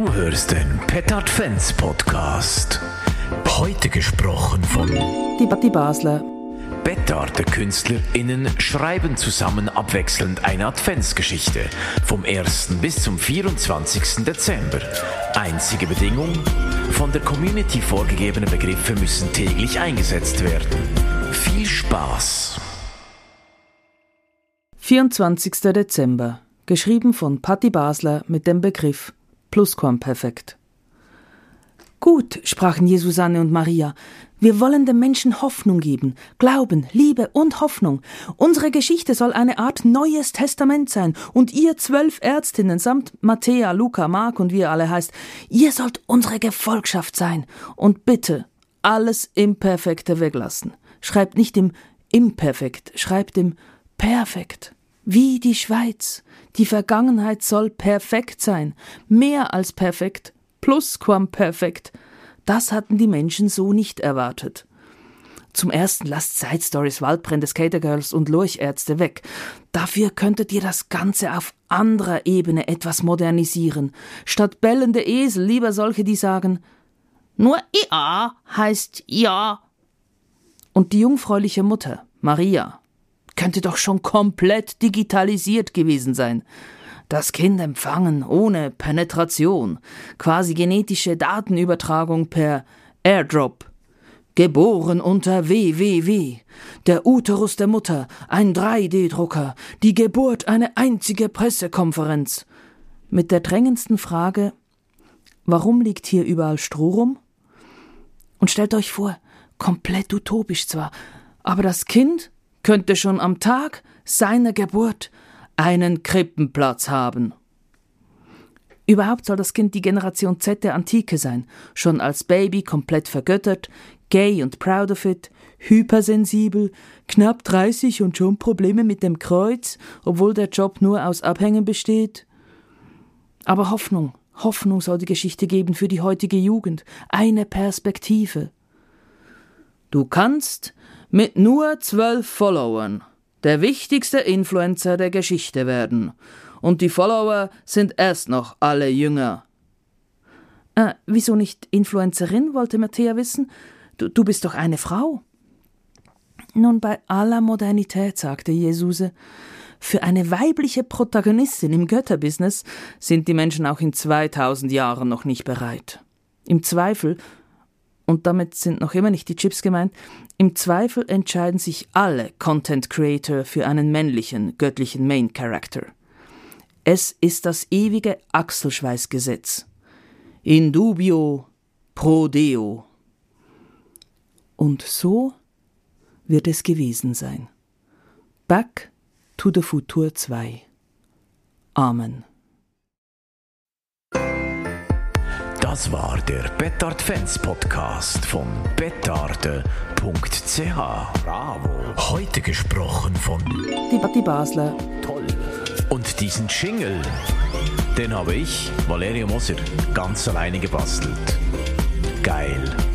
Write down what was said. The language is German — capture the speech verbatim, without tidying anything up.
Du hörst den Pettard Fans Podcast. Heute gesprochen von Die Patti Basler. Bettarde KünstlerInnen schreiben zusammen abwechselnd eine Adventsgeschichte vom ersten bis zum vierundzwanzigsten Dezember. Einzige Bedingung: von der Community vorgegebene Begriffe müssen täglich eingesetzt werden. Viel Spaß! vierundzwanzigster Dezember. Geschrieben von Patti Basler mit dem Begriff Plusquamperfekt. Gut, sprachen Jesusanne und Maria, wir wollen den Menschen Hoffnung geben, Glauben, Liebe und Hoffnung. Unsere Geschichte soll eine Art Neues Testament sein und ihr zwölf Ärztinnen samt Matthäa, Luca, Mark und wie ihr alle heißt, ihr sollt unsere Gefolgschaft sein und bitte alles Imperfekte weglassen. Schreibt nicht im Imperfekt, schreibt im Perfekt. Wie die Schweiz. Die Vergangenheit soll perfekt sein, mehr als perfekt. Plusquamperfekt. Das hatten die Menschen so nicht erwartet. Zum Ersten lasst Side Stories, Waldbrände, Skatergirls und Lurchärzte weg. Dafür könntet ihr das Ganze auf anderer Ebene etwas modernisieren. Statt bellende Esel lieber solche, die sagen, nur ja heißt ja. Und die jungfräuliche Mutter, Maria, könnte doch schon komplett digitalisiert gewesen sein. Das Kind empfangen ohne Penetration, quasi genetische Datenübertragung per Airdrop. Geboren unter W W W, der Uterus der Mutter, ein drei D Drucker, die Geburt eine einzige Pressekonferenz. Mit der drängendsten Frage, warum liegt hier überall Stroh rum? Und stellt euch vor, komplett utopisch zwar, aber das Kind könnte schon am Tag seiner Geburt einen Krippenplatz haben. Überhaupt soll das Kind die Generation Z der Antike sein, schon als Baby komplett vergöttert, gay und proud of it, hypersensibel, knapp dreißig und schon Probleme mit dem Kreuz, obwohl der Job nur aus Abhängen besteht. Aber Hoffnung, Hoffnung soll die Geschichte geben für die heutige Jugend, eine Perspektive. Du kannst mit nur zwölf Followern der wichtigste Influencer der Geschichte werden. Und die Follower sind erst noch alle jünger. Äh, wieso nicht Influencerin, wollte Matthäa wissen. Du, du bist doch eine Frau. Nun, bei aller Modernität, sagte Jesuse, für eine weibliche Protagonistin im Götterbusiness sind die Menschen auch in zweitausend Jahren noch nicht bereit. Im Zweifel, und damit sind noch immer nicht die Chips gemeint, im Zweifel entscheiden sich alle Content Creator für einen männlichen, göttlichen Main Character. Es ist das ewige Achselschweißgesetz. In dubio pro deo. Und so wird es gewesen sein. Back to the Future zwei. Amen. Das war der Pettard Fans Podcast von bettarde punkt c h. Bravo. Heute gesprochen von Die Patti Basler. Toll. Und diesen Jingle, den habe ich, Valerio Moser, ganz alleine gebastelt. Geil.